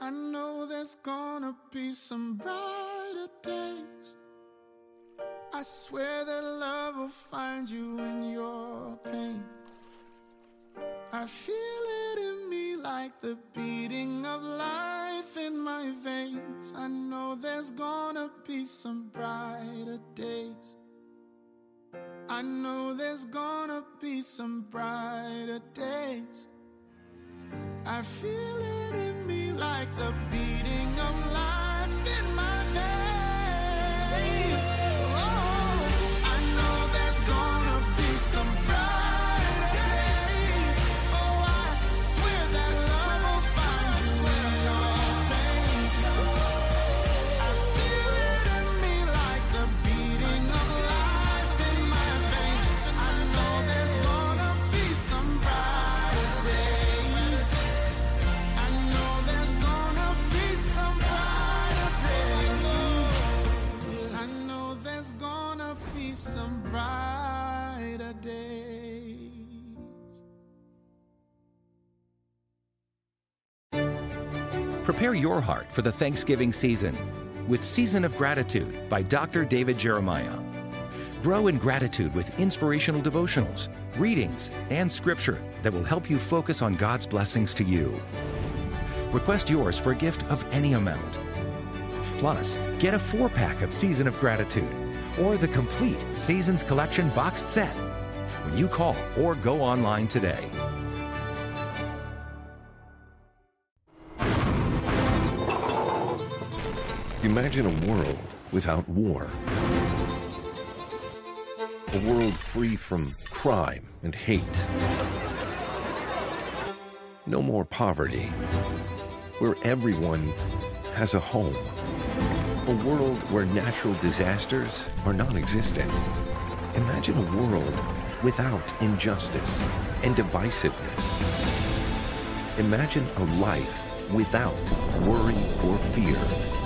I know there's gonna be some brighter days. I swear that love will find you in your pain. I feel it in me like the beating of life in my veins. I know there's gonna be some brighter days. I know there's gonna be some brighter days. I feel it in me like the beating of life in my veins. Oh, I know there's gonna be some brighter days. Oh, I swear that love will find you in your pain. I feel it in me like the beating of life in my veins. I know there's gonna be some brighter days. I know there's gonna be some brighter days. I know there's gonna be some brighter days. Prepare your heart for the Thanksgiving season with Season of Gratitude by Dr. David Jeremiah. Grow in gratitude with inspirational devotionals, readings, and scripture that will help you focus on God's blessings to you. Request yours for a gift of any amount. Plus, get a 4-pack of Season of Gratitude or the complete Seasons Collection boxed set when you call or go online today. Imagine a world without war. A world free from crime and hate. No more poverty. Where everyone has a home. A world where natural disasters are non-existent. Imagine a world without injustice and divisiveness. Imagine a life without worry or fear.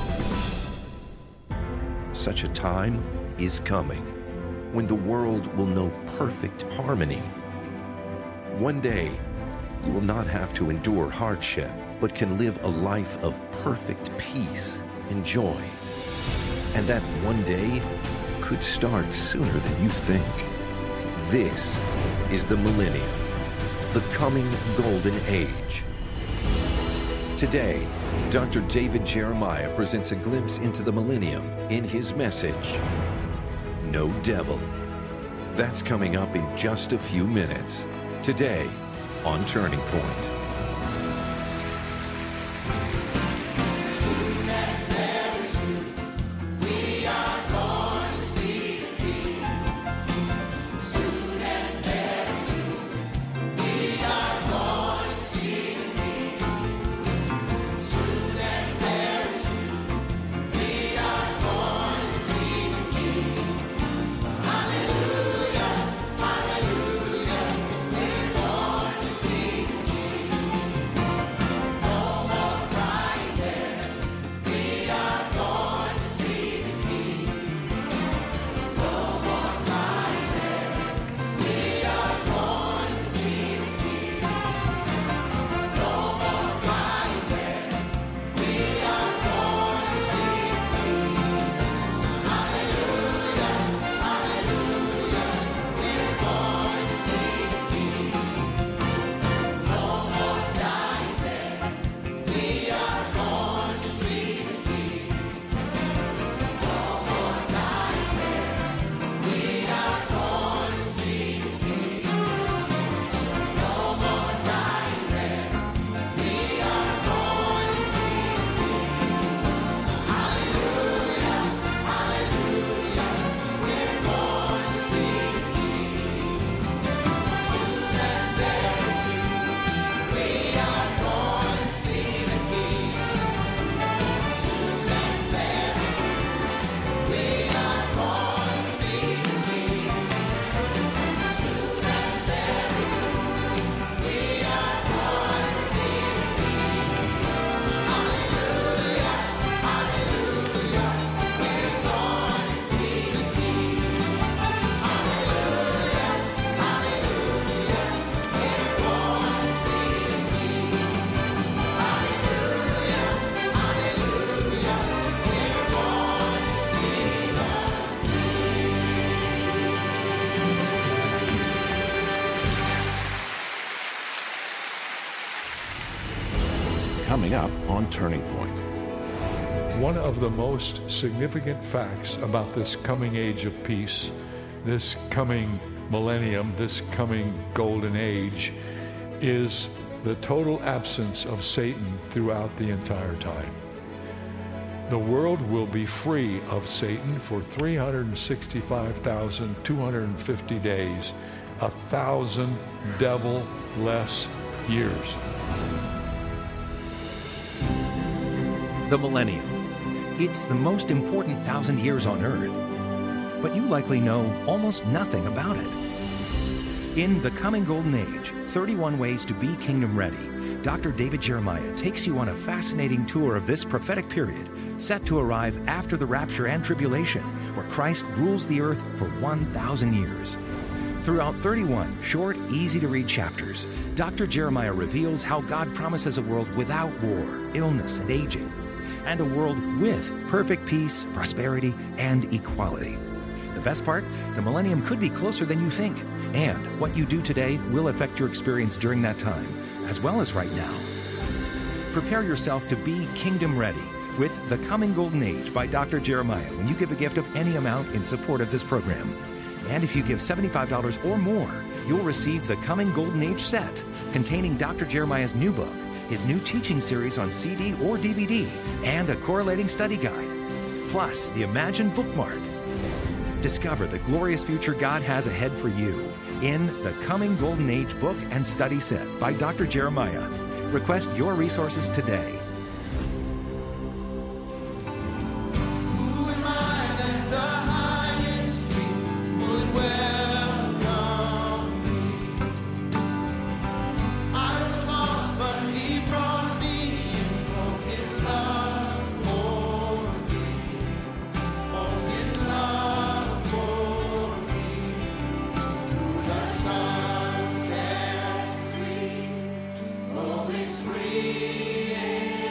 Such a time is coming when the world will know perfect harmony. One day, you will not have to endure hardship, but can live a life of perfect peace and joy. And that one day could start sooner than you think. This is the millennium, the coming golden age. Today, Dr. David Jeremiah presents a glimpse into the millennium in his message, No Devil. That's coming up in just a few minutes. Today on Turning Point. coming up on Turning Point. One of the most significant facts about this coming age of peace, this coming millennium, this coming golden age, is the total absence of Satan throughout the entire time. The world will be free of Satan for 365,250 days, 1,000 devil-less years. The millennium. It's the most important 1,000 years on Earth, but you likely know almost nothing about it. In The Coming Golden Age, 31 Ways to Be Kingdom Ready, Dr. David Jeremiah takes you on a fascinating tour of this prophetic period set to arrive after the rapture and tribulation, where Christ rules the earth for 1,000 years. Throughout 31 short, easy-to-read chapters, Dr. Jeremiah reveals how God promises a world without war, illness, and aging, and a world with perfect peace, prosperity, and equality. The best part? The millennium could be closer than you think, and what you do today will affect your experience during that time, as well as right now. Prepare yourself to be kingdom ready with The Coming Golden Age by Dr. Jeremiah when you give a gift of any amount in support of this program. And if you give $75 or more, you'll receive The Coming Golden Age set containing Dr. Jeremiah's new book, his new teaching series on CD or DVD, and a correlating study guide, plus the Imagine bookmark. Discover the glorious future God has ahead for you in The Coming Golden Age book and study set by Dr. Jeremiah. Request your resources today. Free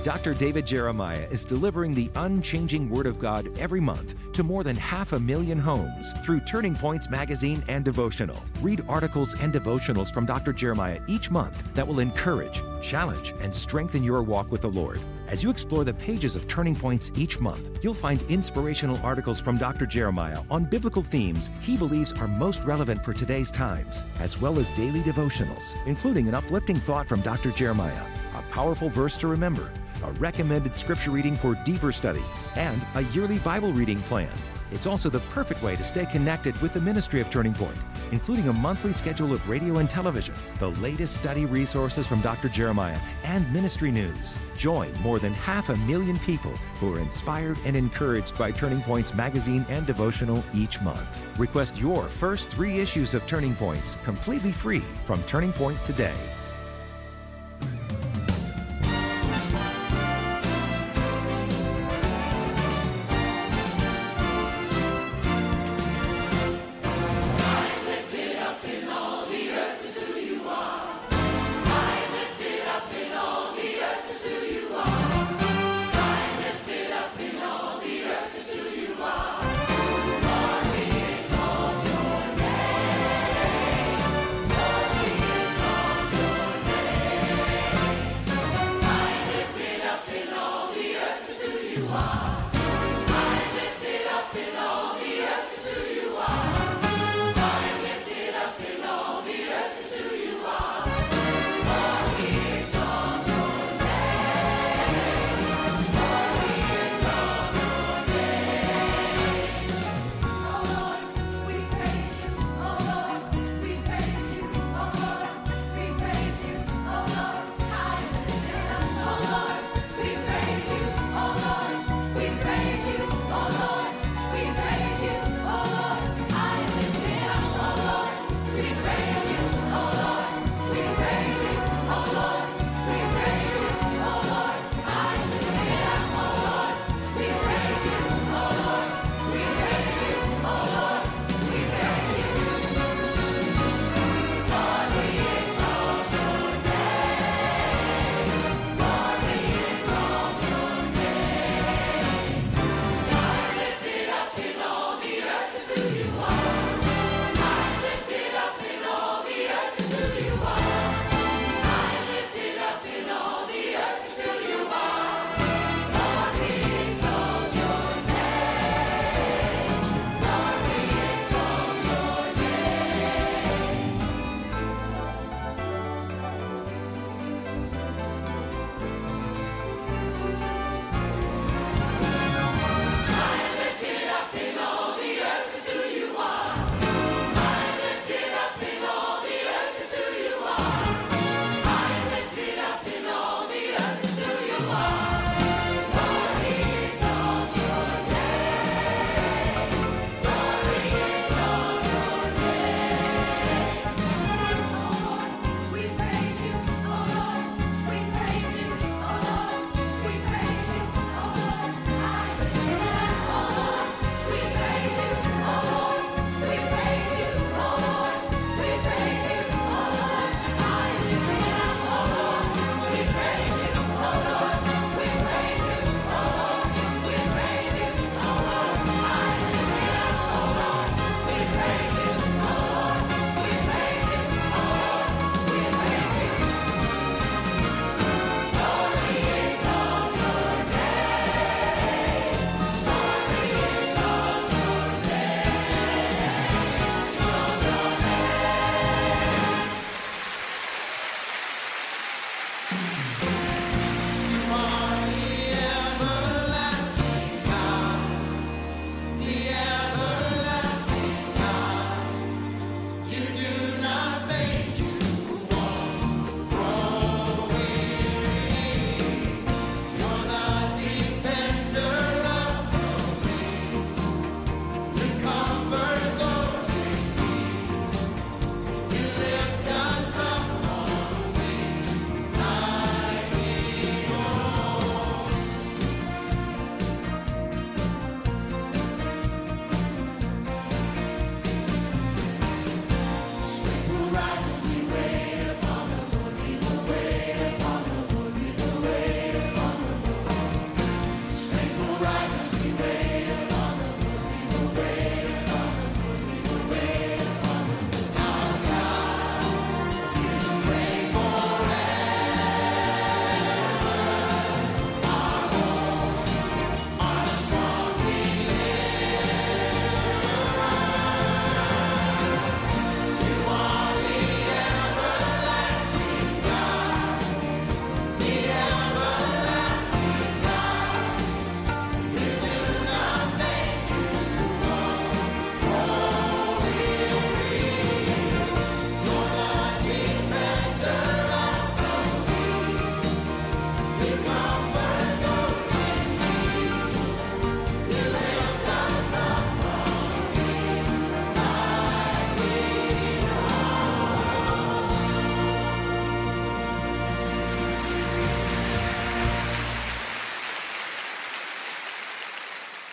Dr. David Jeremiah is delivering the unchanging Word of God every month to more than 500,000 homes through Turning Points magazine and devotional. Read articles and devotionals from Dr. Jeremiah each month that will encourage, challenge, and strengthen your walk with the Lord. As you explore the pages of Turning Points each month, you'll find inspirational articles from Dr. Jeremiah on biblical themes he believes are most relevant for today's times, as well as daily devotionals, including an uplifting thought from Dr. Jeremiah, a powerful verse to remember, a recommended scripture reading for deeper study, and a yearly Bible reading plan. It's also the perfect way to stay connected with the ministry of Turning Point, including a monthly schedule of radio and television, the latest study resources from Dr. Jeremiah, and ministry news. Join more than 500,000 people who are inspired and encouraged by Turning Points magazine and devotional each month. Request your first 3 issues of Turning Points completely free from Turning Point today. We praise you, oh Lord, we praise you.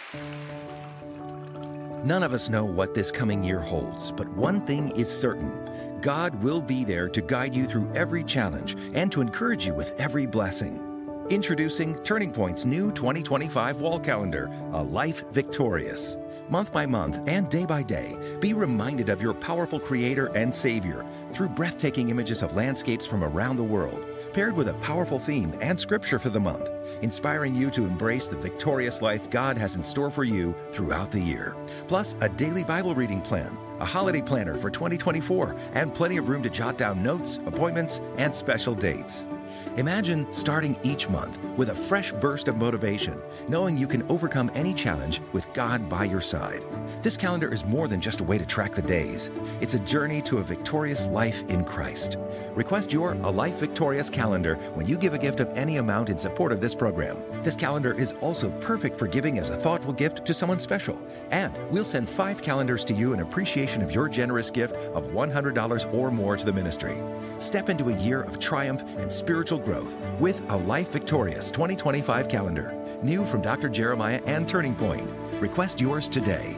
None of us know what this coming year holds, but one thing is certain. God will be there to guide you through every challenge and to encourage you with every blessing. Introducing Turning Point's new 2025 wall calendar, A Life Victorious. Month by month and day by day, be reminded of your powerful Creator and Savior through breathtaking images of landscapes from around the world, paired with a powerful theme and scripture for the month, inspiring you to embrace the victorious life God has in store for you throughout the year. Plus, a daily Bible reading plan, a holiday planner for 2024, and plenty of room to jot down notes, appointments, and special dates. Imagine starting each month with a fresh burst of motivation, knowing you can overcome any challenge with God by your side. This calendar is more than just a way to track the days. It's a journey to a victorious life in Christ. Request your A Life Victorious calendar when you give a gift of any amount in support of this program. This calendar is also perfect for giving as a thoughtful gift to someone special. And we'll send 5 calendars to you in appreciation of your generous gift of $100 or more to the ministry. Step into a year of triumph and spiritual growth with A Life Victorious 2025 calendar. New from Dr. Jeremiah and Turning Point. Request yours today.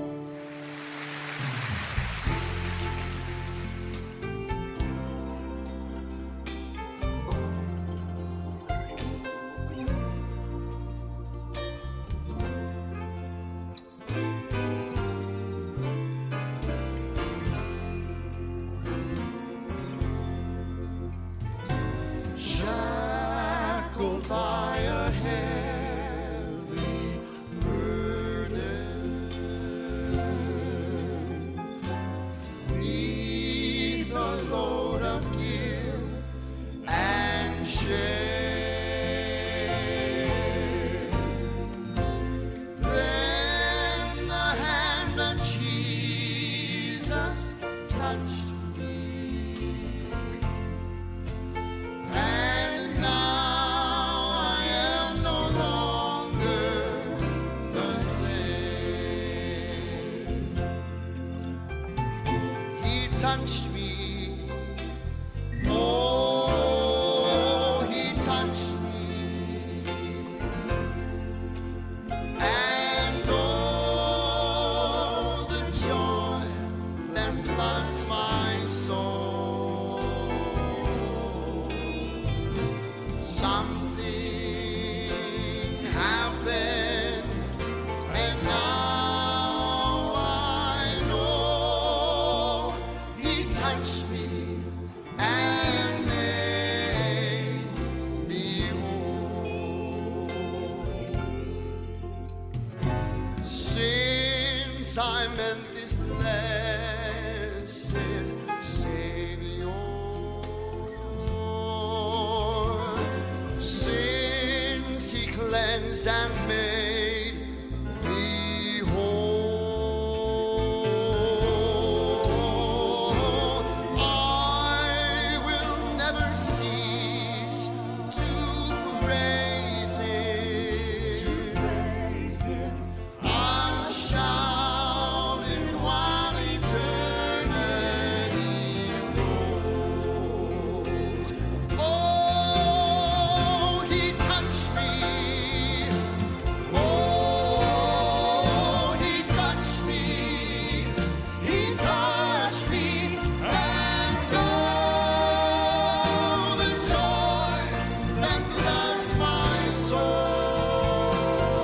Shackled by a heavy burden, 'neath the load of guilt and shame. Then the hand of Jesus touched me. And now I am no longer the same. He touched me. Oh, he touched me. And oh, the joy that floods my soul. Something happened, and now I know he touched me and made me whole. Since I met this blessed Savior, since he cleansed and made me whole, I will never cease to praise him. I'll shout in while eternity rolls. Oh, he touched me. Oh, he touched me. He touched me. And oh, the joy that floods my soul.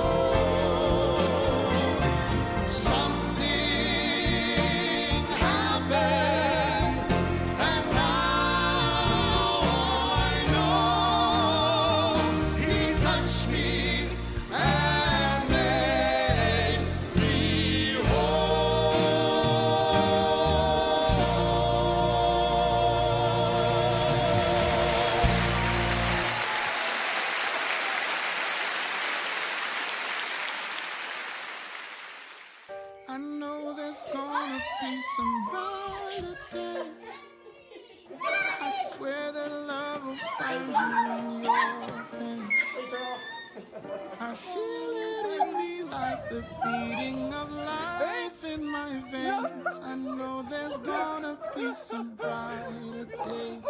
Something happened, and now I know he touched me and made me I know there's gonna be some brighter days. I swear that love will find you in your pain. I feel it in me like the beating of life in my veins. I know there's gonna be some brighter days.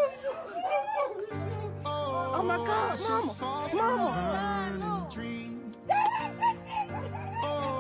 Oh my God, Mama, Mama. Dream. Oh,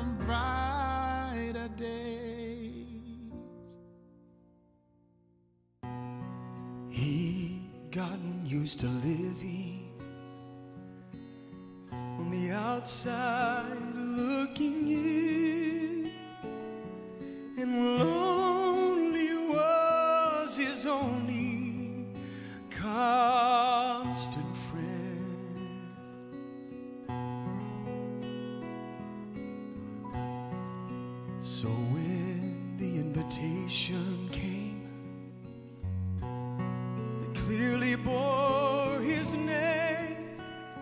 some brighter days. He gotten used to living on the outside looking in, and lonely was his only constant friend. So when the invitation came that clearly bore his name,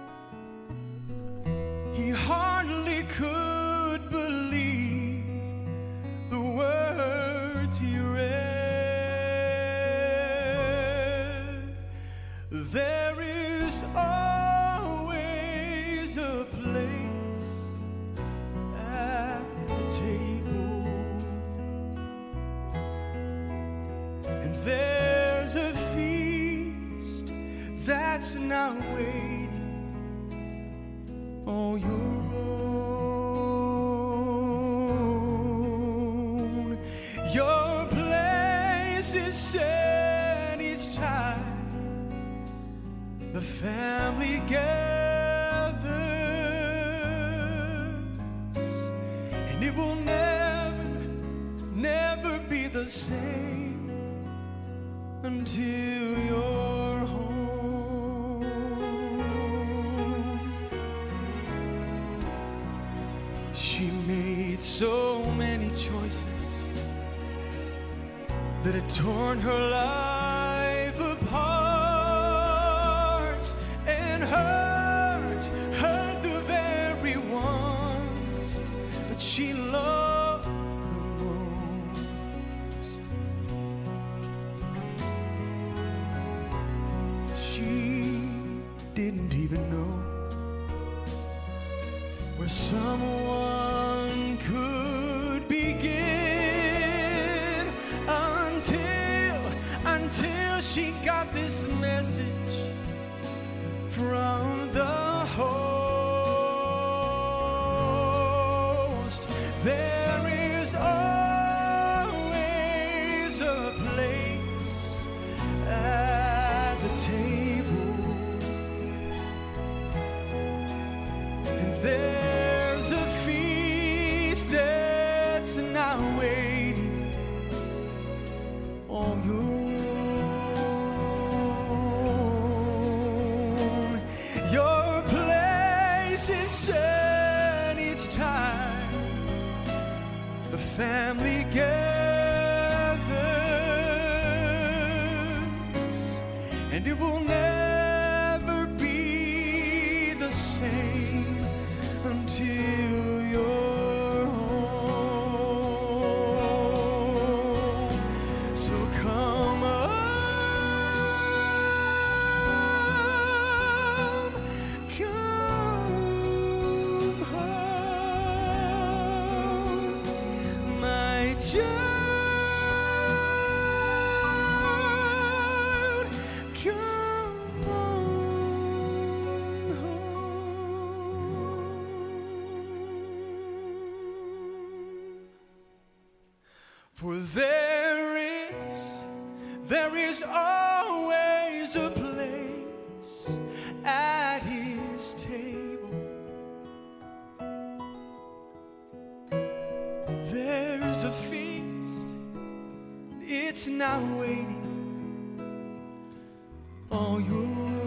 he hardly could believe the words he read. There is always a place at the table, and there's a feast that's now waiting on your own. Your place is set each time the family gathers, and it will never be the same until you're home. She made so many choices that had torn her life apart and hurt the very ones that she loved the most. She didn't even know where someone could begin until she got this message from the host. There is always a place at the table, and there's a feast that's now waiting on you. Your place is set each time the family gathers, and it will never be the same until you're home. So come on. Child, come on home. For there is always a place at his table. There's a feast, it's now waiting on your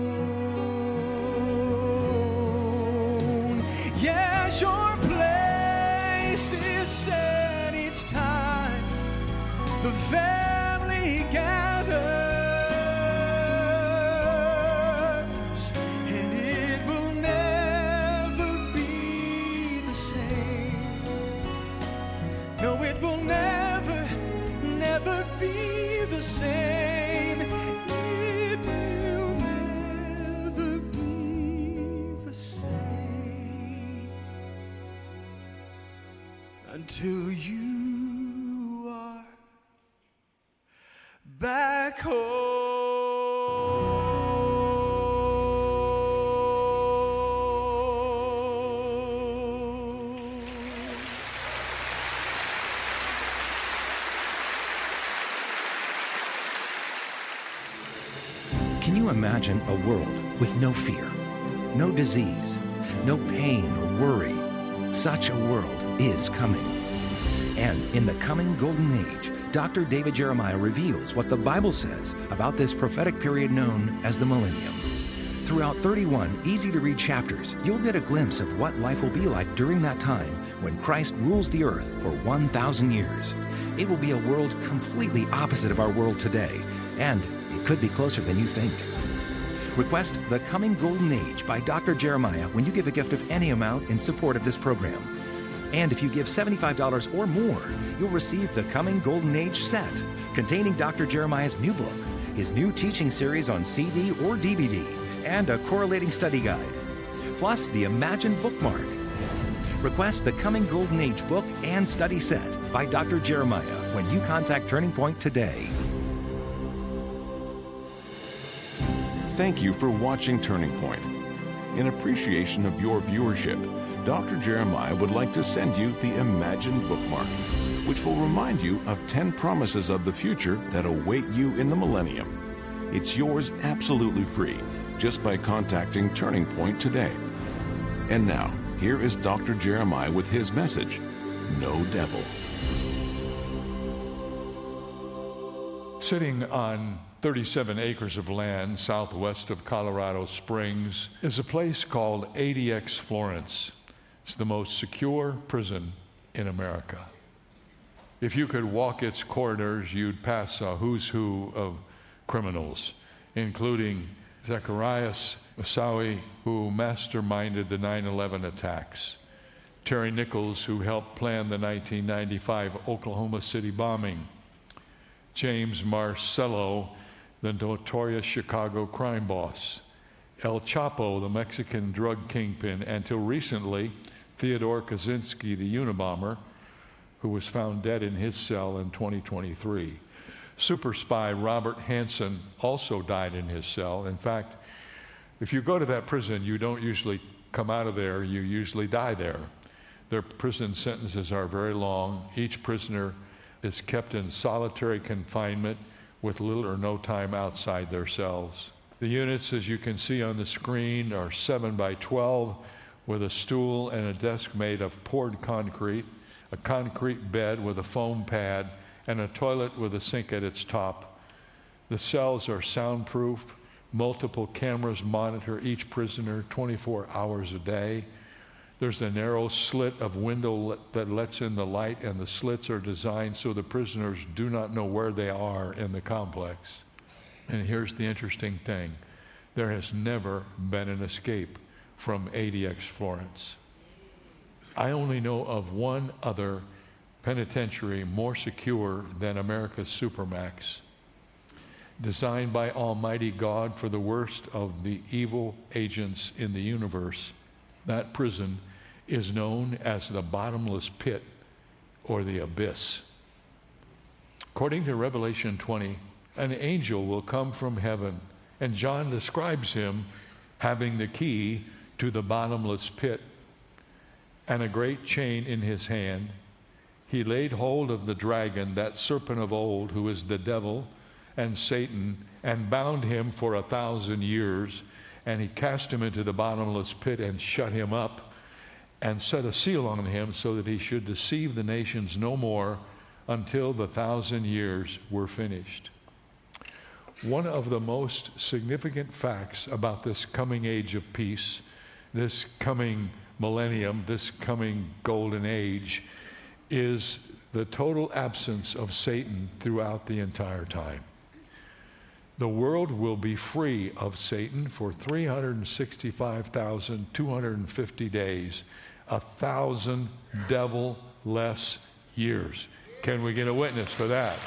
own. Yes, your place is set each time the family gathers, and it will never be the same. No, it will never be the same. It will never be the same until you are back home. you imagine a world with no fear, no disease, no pain or worry? Such a world is coming. And in the coming golden age, Dr. David Jeremiah reveals what the Bible says about this prophetic period known as the millennium. Throughout 31 easy-to-read chapters, you'll get a glimpse of what life will be like during that time when Christ rules the earth for 1,000 years. It will be a world completely opposite of our world today, and it could be closer than you think. Request The Coming Golden Age by Dr. Jeremiah when you give a gift of any amount in support of this program. And if you give $75 or more, you'll receive The Coming Golden Age set, containing Dr. Jeremiah's new book, his new teaching series on CD or DVD, and a correlating study guide, plus the Imagine bookmark. Request The Coming Golden Age book and study set by Dr. Jeremiah when you contact Turning Point today. Thank you for watching Turning Point. In appreciation of your viewership, Dr. Jeremiah would like to send you the Imagine bookmark, which will remind you of 10 promises of the future that await you in the millennium. It's yours absolutely free, just by contacting Turning Point today. And now, here is Dr. Jeremiah with his message, No Devil. Sitting on 37 acres of land southwest of Colorado Springs is a place called ADX Florence. It's the most secure prison in America. If you could walk its corridors, you'd pass a who's who of criminals, including Zacarias Moussaoui, who masterminded the 9/11 attacks, Terry Nichols, who helped plan the 1995 Oklahoma City bombing, James Marcello, the notorious Chicago crime boss, El Chapo, the Mexican drug kingpin, and until recently, Theodore Kaczynski, the Unabomber, who was found dead in his cell in 2023. Super spy Robert Hansen also died in his cell. In fact, if you go to that prison, you don't usually come out of there, you usually die there. Their prison sentences are very long. Each prisoner is kept in solitary confinement with little or no time outside their cells. The units, as you can see on the screen, are 7 by 12 with a stool and a desk made of poured concrete, a concrete bed with a foam pad, and a toilet with a sink at its top. The cells are soundproof. Multiple cameras monitor each prisoner 24 hours a day. There's a narrow slit of window that lets in the light, and the slits are designed so the prisoners do not know where they are in the complex. And here's the interesting thing. There has never been an escape from ADX Florence. I only know of one other penitentiary more secure than America's Supermax, designed by Almighty God for the worst of the evil agents in the universe. That prison is known as the bottomless pit or the abyss. According to Revelation 20, an angel will come from heaven, and John describes him having the key to the bottomless pit and a great chain in his hand. He laid hold of the dragon, that serpent of old, who is the devil and Satan, and bound him for 1,000 years. And he cast him into the bottomless pit and shut him up and set a seal on him so that he should deceive the nations no more until the 1,000 years were finished. One of the most significant facts about this coming age of peace, this coming millennium, this coming golden age, is the total absence of Satan throughout the entire time. The world will be free of Satan for 365,250 days, 1,000 devil-less years. Can we get a witness for that?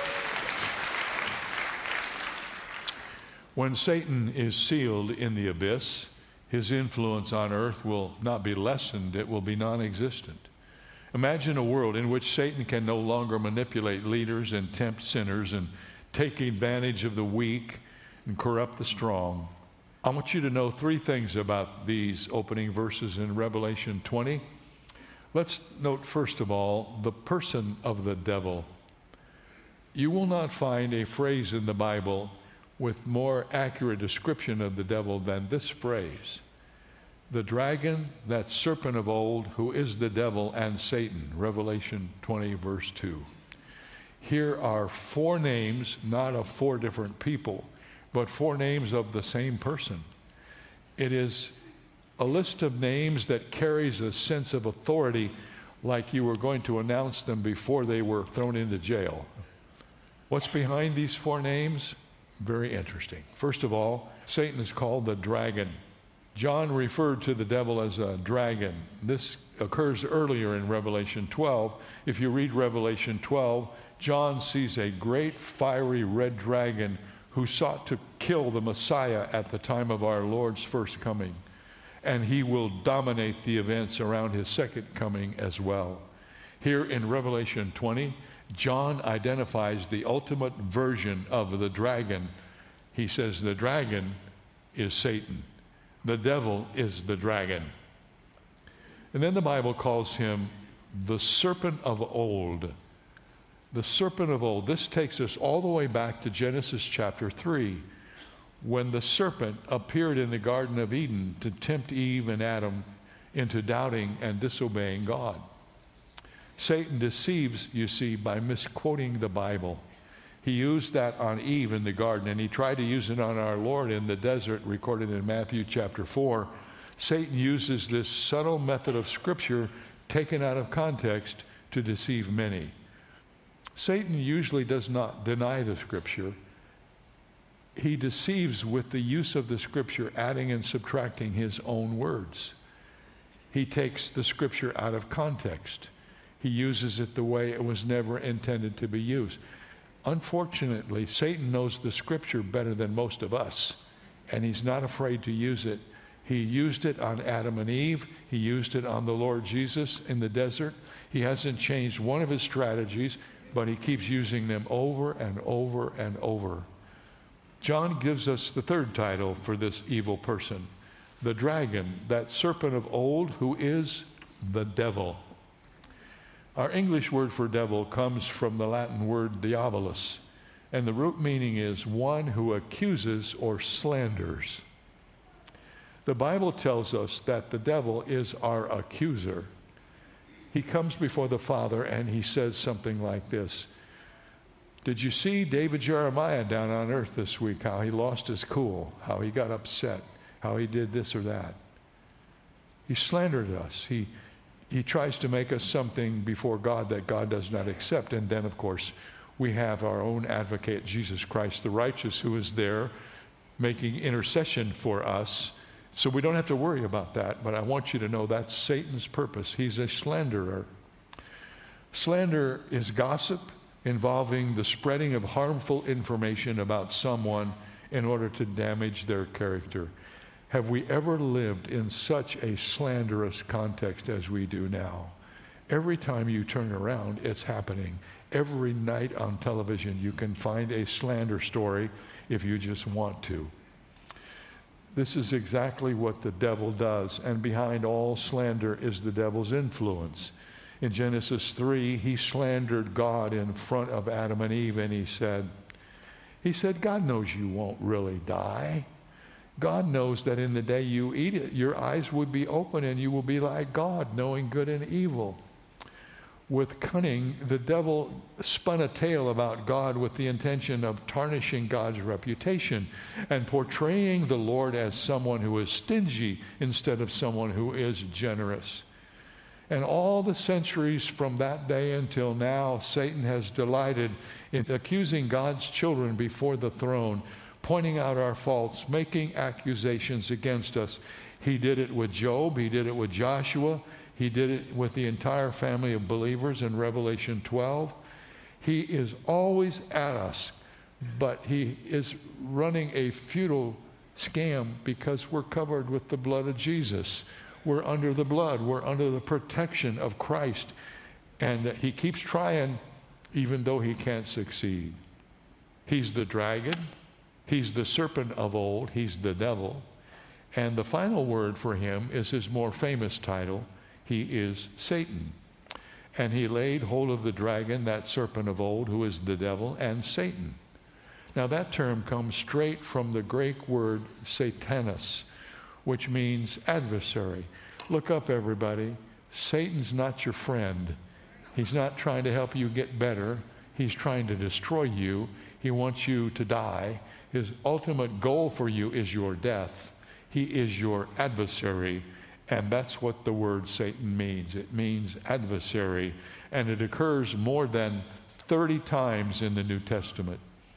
When Satan is sealed in the abyss, his influence on earth will not be lessened, it will be non-existent. Imagine a world in which Satan can no longer manipulate leaders and tempt sinners and take advantage of the weak and corrupt the strong. I want you to know 3 things about these opening verses in Revelation 20. Let's note, first of all, the person of the devil. You will not find a phrase in the Bible with more accurate description of the devil than this phrase. The dragon, that serpent of old, who is the devil and Satan, Revelation 20, verse 2. Here are 4 names, not of 4 different people, but 4 names of the same person. It is a list of names that carries a sense of authority, like you were going to announce them before they were thrown into jail. What's behind these 4 names? Very interesting. First of all, Satan is called the dragon. John referred to the devil as a dragon. This occurs earlier in Revelation 12. If you read Revelation 12, John sees a great fiery red dragon who sought to kill the Messiah at the time of our Lord's first coming. And he will dominate the events around his second coming as well. Here in Revelation 20, John identifies the ultimate version of the dragon. He says the dragon is Satan. The devil is the dragon. And then the Bible calls him the serpent of old. The serpent of old. This takes us all the way back to Genesis chapter 3, when the serpent appeared in the Garden of Eden to tempt Eve and Adam into doubting and disobeying God. Satan deceives, you see, by misquoting the Bible. He used that on Eve in the garden, and he tried to use it on our Lord in the desert, recorded in Matthew chapter 4. Satan uses this subtle method of Scripture taken out of context to deceive many. Satan usually does not deny the Scripture. He deceives with the use of the Scripture, adding and subtracting his own words. He takes the Scripture out of context. He uses it the way it was never intended to be used. Unfortunately, Satan knows the Scripture better than most of us, and he's not afraid to use it. He used it on Adam and Eve. He used it on the Lord Jesus in the desert. He hasn't changed one of his strategies, but he keeps using them over and over and over. John gives us the 3rd title for this evil person, the dragon, that serpent of old, who is the devil. Our English word for devil comes from the Latin word diabolus, and the root meaning is one who accuses or slanders. The Bible tells us that the devil is our accuser. He comes before the Father and he says something like this: did you see David Jeremiah down on earth this week, how he lost his cool, how he got upset, how he did this or that? He slandered us. He tries to make us something before God that God does not accept. And then, of course, we have our own advocate, Jesus Christ, the righteous, who is there making intercession for us. So we don't have to worry about that. But I want you to know that's Satan's purpose. He's a slanderer. Slander is gossip involving the spreading of harmful information about someone in order to damage their character. Have we ever lived in such a slanderous context as we do now? Every time you turn around, it's happening. Every night on television, you can find a slander story if you just want to. This is exactly what the devil does, and behind all slander is the devil's influence. In Genesis 3, he slandered God in front of Adam and Eve, and he said, God knows you won't really die. God knows that in the day you eat it, your eyes would be open and you will be like God, knowing good and evil. With cunning, the devil spun a tale about God with the intention of tarnishing God's reputation and portraying the Lord as someone who is stingy instead of someone who is generous. And all the centuries from that day until now, Satan has delighted in accusing God's children before the throne, pointing out our faults, making accusations against us. He did it with Job. He did it with Joshua. He did it with the entire family of believers in Revelation 12. He is always at us, but he is running a futile scam because we're covered with the blood of Jesus. We're under the blood. We're under the protection of Christ. And he keeps trying even though he can't succeed. He's the dragon. He's the serpent of old. He's the devil. And the final word for him is his more famous title. He is Satan. And he laid hold of the dragon, that serpent of old, who is the devil, and Satan. Now that term comes straight from the Greek word Satanas, which means adversary. Look up, everybody. Satan's not your friend. He's not trying to help you get better. He's trying to destroy you. He wants you to die. His ultimate goal for you is your death. He is your adversary. And that's what the word Satan means. It means adversary. And it occurs more than 30 times in the New Testament.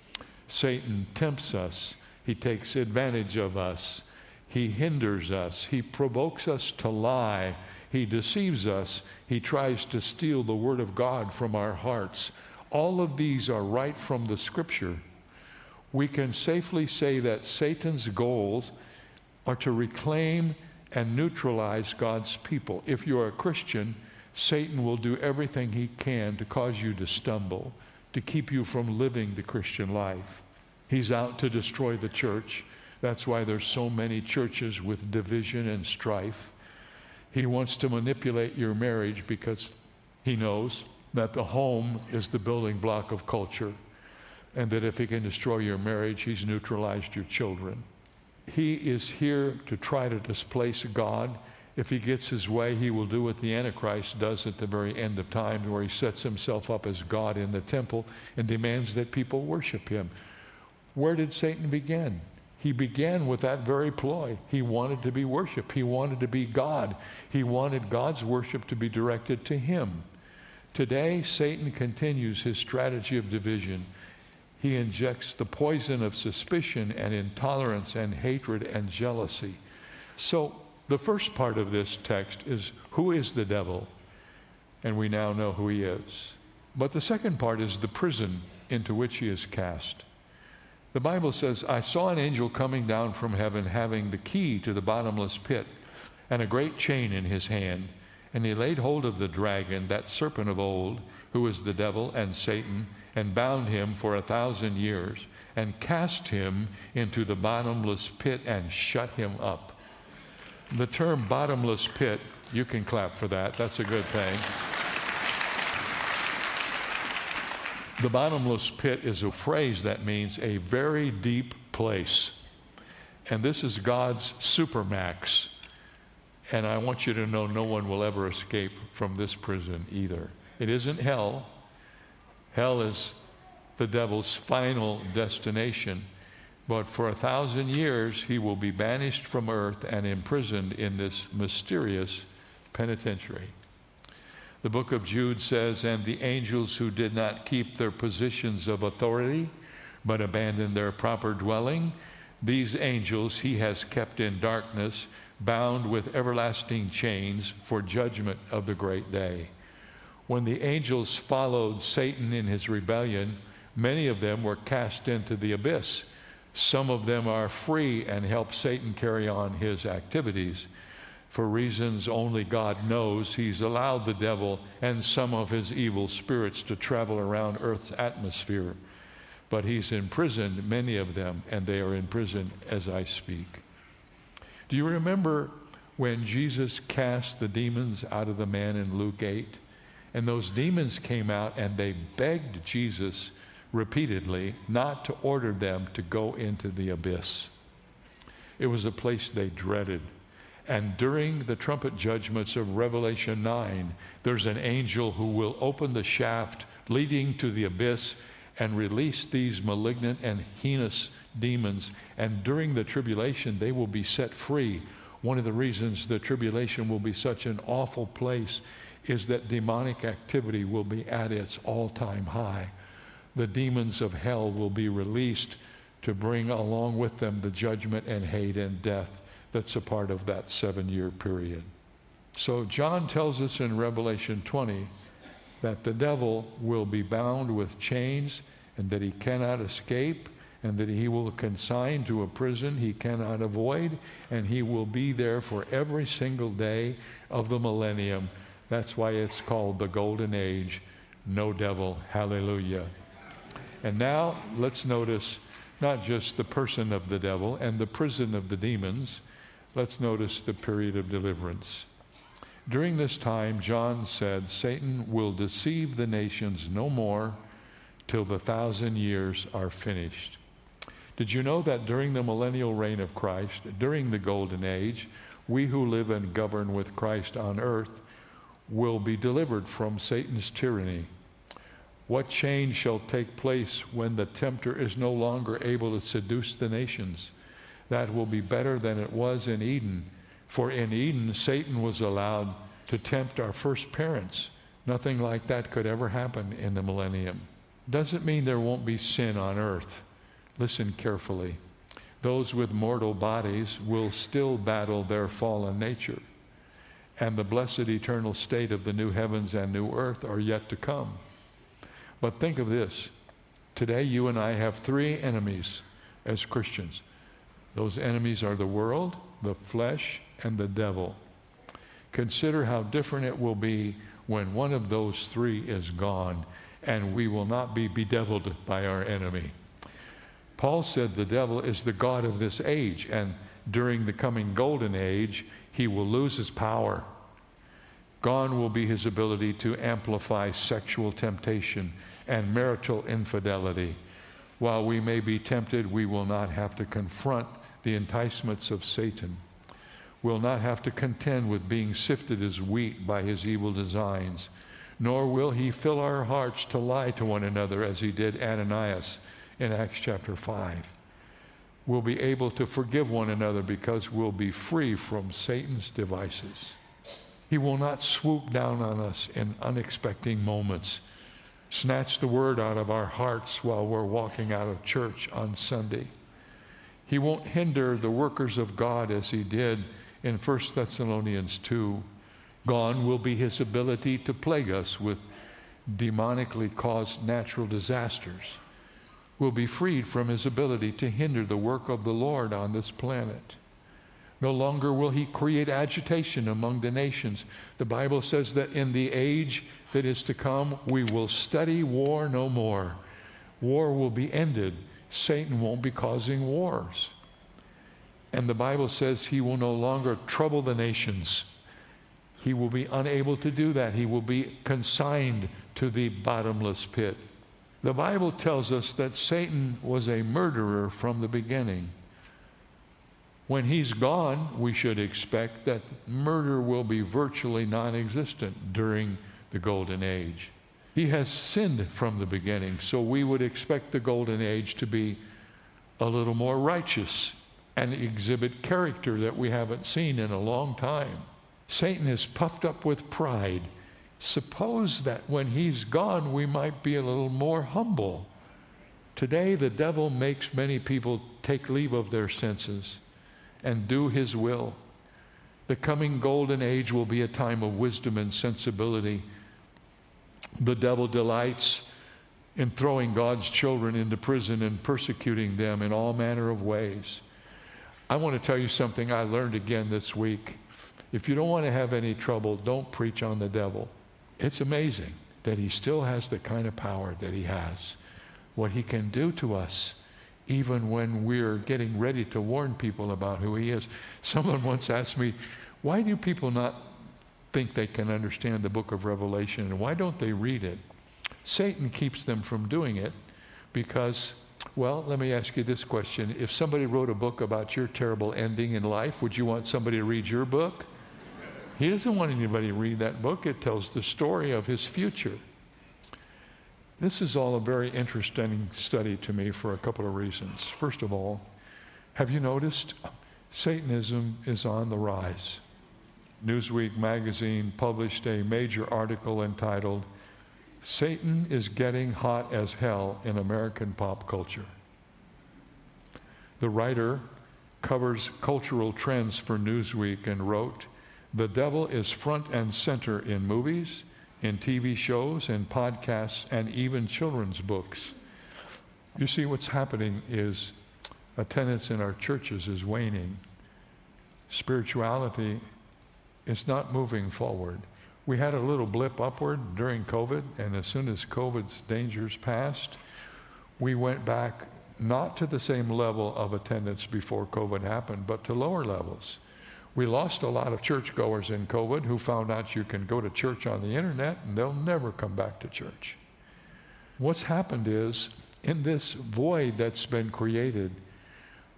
Satan tempts us. He takes advantage of us. He hinders us. He provokes us to lie. He deceives us. He tries to steal the Word of God from our hearts. All of these are right from the Scripture. We can safely say that Satan's goals are to reclaim and neutralize God's people. If you're a Christian, Satan will do everything he can to cause you to stumble, to keep you from living the Christian life. He's out to destroy the church. That's why there's so many churches with division and strife. He wants to manipulate your marriage because he knows that the home is the building block of culture, and that if he can destroy your marriage, he's neutralized your children. He is here to try to displace God. If he gets his way, he will do what the Antichrist does at the very end of time, where he sets himself up as God in the temple and demands that people worship him. Where did Satan begin? He began with that very ploy. He wanted to be worshiped. He wanted to be God. He wanted God's worship to be directed to him. Today, Satan continues his strategy of division. He injects the poison of suspicion and intolerance and hatred and jealousy. So the first part of this text is, who is the devil? And we now know who he is. But the second part is the prison into which he is cast. The Bible says, I saw an angel coming down from heaven having the key to the bottomless pit and a great chain in his hand. And he laid hold of the dragon, that serpent of old, who is the devil and Satan, and bound him for 1,000 years, and cast him into the bottomless pit and shut him up. The term bottomless pit, you can clap for that. That's a good thing. The bottomless pit is a phrase that means a very deep place. And this is God's supermax. And I want you to know no one will ever escape from this prison either. It isn't hell. Hell is the devil's final destination. But for 1,000 years, he will be banished from earth and imprisoned in this mysterious penitentiary. The book of Jude says, and the angels who did not keep their positions of authority, but abandoned their proper dwelling, these angels he has kept in darkness, bound with everlasting chains for judgment of the great day. When the angels followed Satan in his rebellion, many of them were cast into the abyss. Some of them are free and help Satan carry on his activities. For reasons only God knows, he's allowed the devil and some of his evil spirits to travel around Earth's atmosphere. But he's imprisoned many of them, and they are in prison as I speak. Do you remember when Jesus cast the demons out of the man in Luke 8? And those demons came out and they begged Jesus repeatedly not to order them to go into the abyss. It was a place they dreaded. And during the trumpet judgments of Revelation 9, there's an angel who will open the shaft leading to the abyss and release these malignant and heinous demons. And during the tribulation, they will be set free. One of the reasons the tribulation will be such an awful place is that demonic activity will be at its all-time high. The demons of hell will be released to bring along with them the judgment and hate and death that's a part of that 7-year period. So John tells us in Revelation 20 that the devil will be bound with chains and that he cannot escape, and that he will consign to a prison he cannot avoid, and he will be there for every single day of the millennium. That's why it's called the Golden Age. No devil. Hallelujah. And now let's notice not just the person of the devil and the prison of the demons. Let's notice the period of deliverance. During this time, John said, Satan will deceive the nations no more till the 1,000 years are finished. Did you know that during the millennial reign of Christ, during the golden age, we who live and govern with Christ on earth will be delivered from Satan's tyranny? What change shall take place when the tempter is no longer able to seduce the nations? That will be better than it was in Eden. For in Eden, Satan was allowed to tempt our first parents. Nothing like that could ever happen in the millennium. Doesn't mean there won't be sin on earth. Listen carefully. Those with mortal bodies will still battle their fallen nature, and the blessed eternal state of the new heavens and new earth are yet to come. But think of this. Today you and I have three enemies as Christians. Those enemies are the world, the flesh, and the devil. Consider how different it will be when one of those three is gone, and we will not be bedeviled by our enemy. Paul said the devil is the god of this age, and during the coming golden age, he will lose his power. Gone will be his ability to amplify sexual temptation and marital infidelity. While we may be tempted, we will not have to confront the enticements of Satan. We'll not have to contend with being sifted as wheat by his evil designs, nor will he fill our hearts to lie to one another as he did Ananias in Acts chapter 5. We'll be able to forgive one another because we'll be free from Satan's devices. He will not swoop down on us in unexpected moments, snatch the word out of our hearts while we're walking out of church on Sunday. He won't hinder the workers of God as he did in 1 Thessalonians 2. Gone will be his ability to plague us with demonically caused natural disasters. We'll be freed from his ability to hinder the work of the Lord on this planet. No longer will he create agitation among the nations. The Bible says that in the age that is to come, we will study war no more. War will be ended. Satan won't be causing wars. And the Bible says he will no longer trouble the nations. He will be unable to do that. He will be consigned to the bottomless pit. The Bible tells us that Satan was a murderer from the beginning. When he's gone, we should expect that murder will be virtually non-existent during the golden age. He has sinned from the beginning, so we would expect the golden age to be a little more righteous and exhibit character that we haven't seen in a long time. Satan is puffed up with pride. Suppose that when he's gone, we might be a little more humble. Today, the devil makes many people take leave of their senses and do his will. The coming golden age will be a time of wisdom and sensibility. The devil delights in throwing God's children into prison and persecuting them in all manner of ways. I want to tell you something I learned again this week. If you don't want to have any trouble, don't preach on the devil. It's amazing that he still has the kind of power that he has. What he can do to us, even when we're getting ready to warn people about who he is. Someone once asked me, why do people not think they can understand the book of Revelation, and why don't they read it? Satan keeps them from doing it because, well, let me ask you this question. If somebody wrote a book about your terrible ending in life, would you want somebody to read your book? He doesn't want anybody to read that book. It tells the story of his future. This is all a very interesting study to me for a couple of reasons. First of all, have you noticed Satanism is on the rise? Newsweek magazine published a major article entitled, "Satan is Getting Hot as Hell in American Pop Culture." The writer covers cultural trends for Newsweek and wrote, "The devil is front and center in movies, in TV shows, in podcasts, and even children's books." You see, what's happening is attendance in our churches is waning. Spirituality is not moving forward. We had a little blip upward during COVID, and as soon as COVID's dangers passed, we went back not to the same level of attendance before COVID happened, but to lower levels. We lost a lot of churchgoers in COVID who found out you can go to church on the internet and they'll never come back to church. What's happened is, in this void that's been created,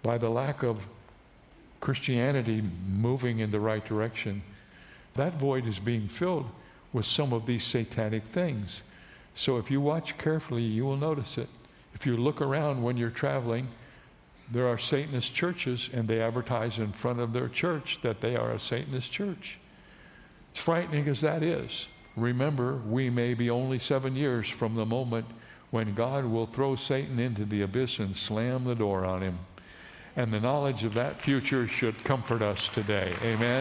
by the lack of Christianity moving in the right direction, that void is being filled with some of these satanic things. So if you watch carefully, you will notice it. If you look around when you're traveling, there are Satanist churches, and they advertise in front of their church that they are a Satanist church. As frightening as that is, remember, we may be only 7 years from the moment when God will throw Satan into the abyss and slam the door on him. And the knowledge of that future should comfort us today. Amen?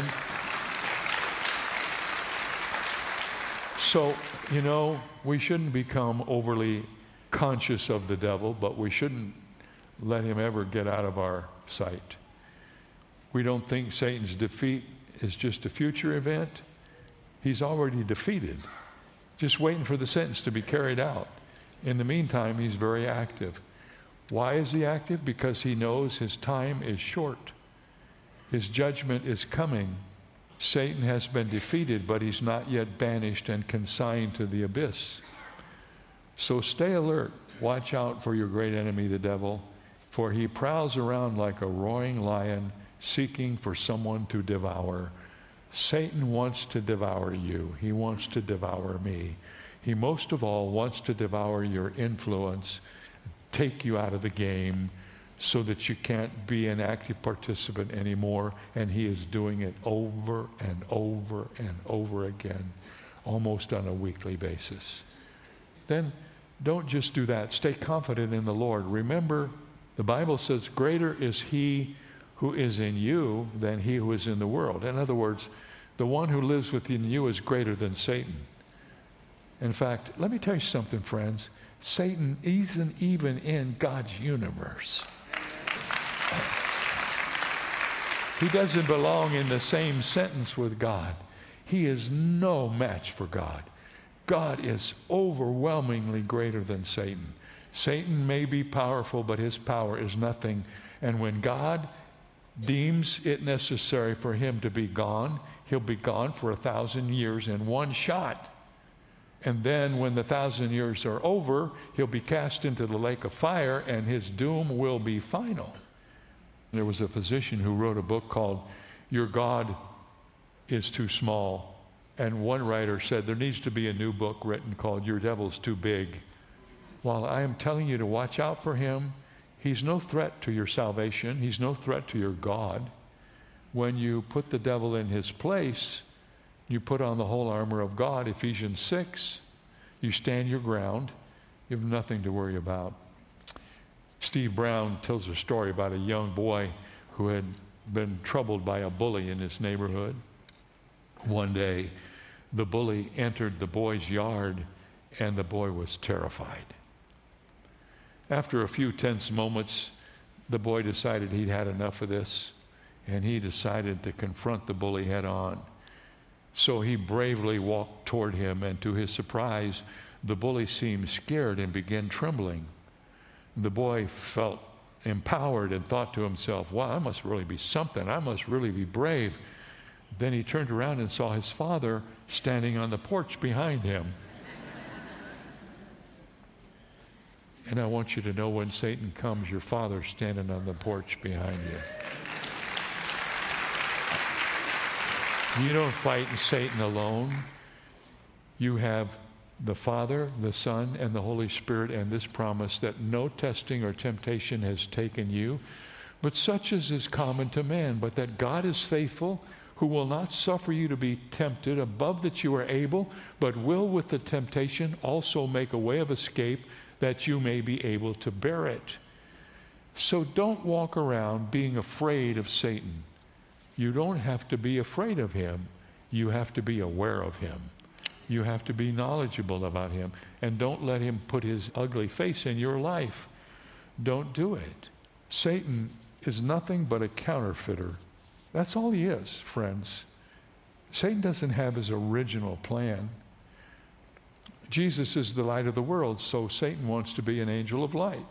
So, we shouldn't become overly conscious of the devil, but we shouldn't let him ever get out of our sight. We don't think Satan's defeat is just a future event. He's already defeated, just waiting for the sentence to be carried out. In the meantime, he's very active. Why is he active? Because he knows his time is short. His judgment is coming. Satan has been defeated, but he's not yet banished and consigned to the abyss. So stay alert. Watch out for your great enemy, the devil, for he prowls around like a roaring lion, seeking for someone to devour. Satan wants to devour you. He wants to devour me. He most of all wants to devour your influence, take you out of the game so that you can't be an active participant anymore. And he is doing it over and over and over again, almost on a weekly basis. Then don't just do that. Stay confident in the Lord. Remember, the Bible says, greater is he who is in you than he who is in the world. In other words, the one who lives within you is greater than Satan. In fact, let me tell you something, friends. Satan isn't even in God's universe. He doesn't belong in the same sentence with God. He is no match for God. God is overwhelmingly greater than Satan. Satan may be powerful, but his power is nothing. And when God deems it necessary for him to be gone, he'll be gone for 1,000 years in one shot. And then when the 1,000 years are over, he'll be cast into the lake of fire, and his doom will be final. There was a physician who wrote a book called Your God is Too Small. And one writer said there needs to be a new book written called Your Devil's Too Big. While I am telling you to watch out for him, he's no threat to your salvation. He's no threat to your God. When you put the devil in his place, you put on the whole armor of God, Ephesians 6. You stand your ground. You have nothing to worry about. Steve Brown tells a story about a young boy who had been troubled by a bully in his neighborhood. One day, the bully entered the boy's yard, and the boy was terrified. After a few tense moments, the boy decided he'd had enough of this, and he decided to confront the bully head on. So he bravely walked toward him, and to his surprise, the bully seemed scared and began trembling. The boy felt empowered and thought to himself, wow, I must really be something. I must really be brave. Then he turned around and saw his father standing on the porch behind him. And I want you to know, when Satan comes, your father's standing on the porch behind you. You don't fight Satan alone. You have the Father, the Son, and the Holy Spirit, and this promise that no testing or temptation has taken you, but such as is common to man, but that God is faithful, who will not suffer you to be tempted above that you are able, but will with the temptation also make a way of escape that you may be able to bear it. So don't walk around being afraid of Satan. You don't have to be afraid of him. You have to be aware of him. You have to be knowledgeable about him. And don't let him put his ugly face in your life. Don't do it. Satan is nothing but a counterfeiter. That's all he is, friends. Satan doesn't have his original plan. Jesus is the light of the world, so Satan wants to be an angel of light.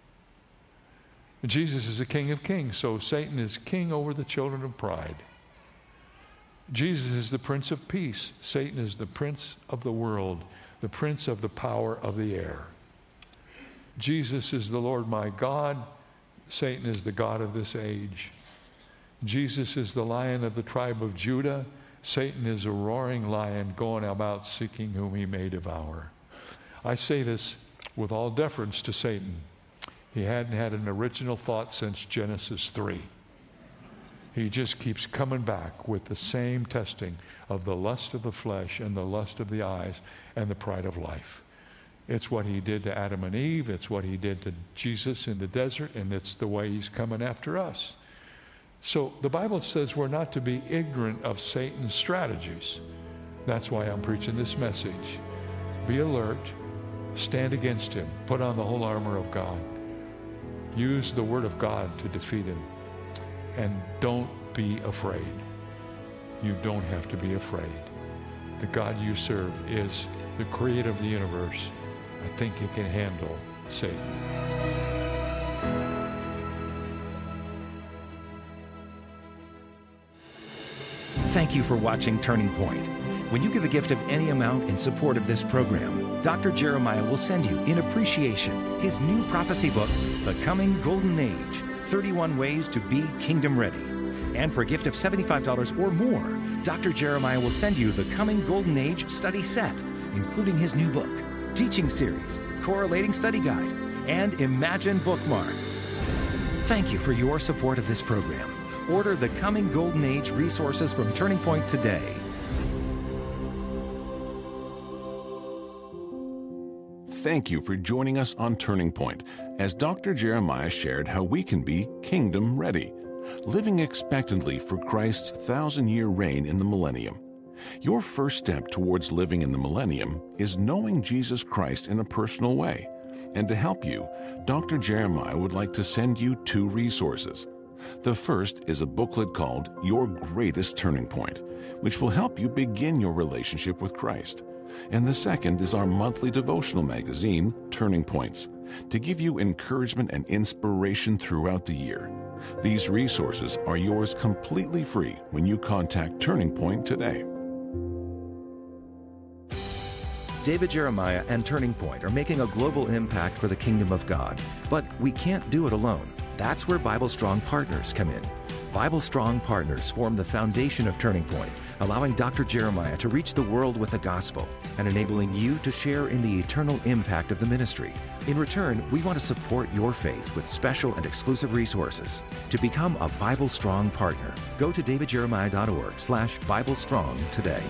Jesus is the King of Kings, so Satan is king over the children of pride. Jesus is the Prince of Peace. Satan is the prince of the world, the prince of the power of the air. Jesus is the Lord my God. Satan is the god of this age. Jesus is the Lion of the tribe of Judah. Satan is a roaring lion going about seeking whom he may devour. I say this with all deference to Satan. He hadn't had an original thought since Genesis 3. He just keeps coming back with the same testing of the lust of the flesh and the lust of the eyes and the pride of life. It's what he did to Adam and Eve. It's what he did to Jesus in the desert, and it's the way he's coming after us. So the Bible says we're not to be ignorant of Satan's strategies. That's why I'm preaching this message. Be alert. Stand against him. Put on the whole armor of God. Use the word of God to defeat him. And don't be afraid. You don't have to be afraid. The God you serve is the creator of the universe. I think he can handle Satan. Thank you for watching Turning Point. When you give a gift of any amount in support of this program, Dr. Jeremiah will send you, in appreciation, his new prophecy book, The Coming Golden Age, 31 Ways to Be Kingdom Ready. And for a gift of $75 or more, Dr. Jeremiah will send you the Coming Golden Age study set, including his new book, teaching series, correlating study guide, and Imagine bookmark. Thank you for your support of this program. Order the Coming Golden Age resources from Turning Point today. Thank you for joining us on Turning Point as Dr. Jeremiah shared how we can be kingdom ready, living expectantly for Christ's 1,000-year reign in the millennium. Your first step towards living in the millennium is knowing Jesus Christ in a personal way. And to help you, Dr. Jeremiah would like to send you 2 resources. The first is a booklet called Your Greatest Turning Point, which will help you begin your relationship with Christ. And the second is our monthly devotional magazine, Turning Points, to give you encouragement and inspiration throughout the year. These resources are yours completely free when you contact Turning Point today. David Jeremiah and Turning Point are making a global impact for the kingdom of God. But we can't do it alone. That's where Bible Strong Partners come in. Bible Strong Partners form the foundation of Turning Point, allowing Dr. Jeremiah to reach the world with the gospel and enabling you to share in the eternal impact of the ministry. In return, we want to support your faith with special and exclusive resources. To become a Bible Strong partner, go to davidjeremiah.org/BibleStrong today.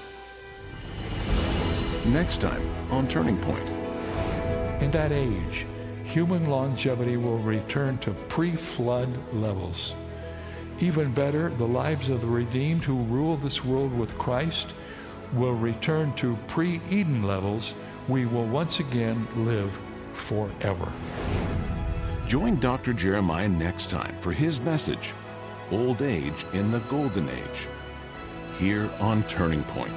Next time on Turning Point. In that age, human longevity will return to pre-flood levels. Even better, the lives of the redeemed who rule this world with Christ will return to pre-Eden levels. We will once again live forever. Join Dr. Jeremiah next time for his message, Old Age in the Golden Age, here on Turning Point.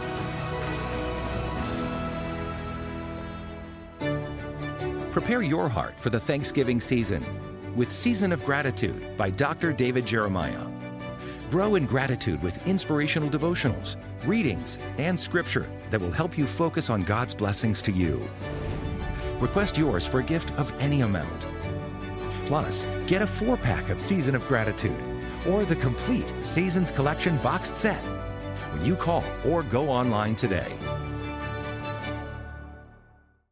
Prepare your heart for the Thanksgiving season with Season of Gratitude by Dr. David Jeremiah. Grow in gratitude with inspirational devotionals, readings, and scripture that will help you focus on God's blessings to you. Request yours for a gift of any amount. Plus, get a 4-pack of Season of Gratitude or the complete Seasons Collection boxed set when you call or go online today.